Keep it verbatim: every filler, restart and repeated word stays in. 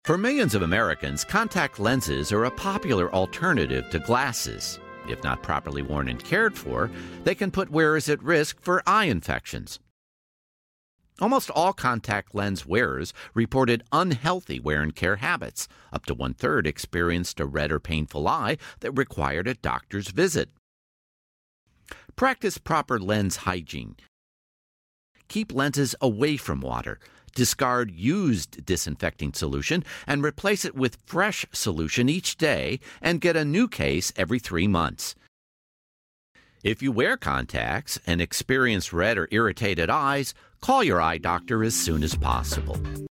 For millions of Americans, contact lenses are a popular alternative to glasses. If not properly worn and cared for, they can put wearers at risk for eye infections. Almost all contact lens wearers reported unhealthy wear and care habits. Up to one-third experienced a red or painful eye that required a doctor's visit. Practice proper lens hygiene. Keep lenses away from water. Discard used disinfecting solution and replace it with fresh solution each day and get a new case every three months. If you wear contacts and experience red or irritated eyes, call your eye doctor as soon as possible.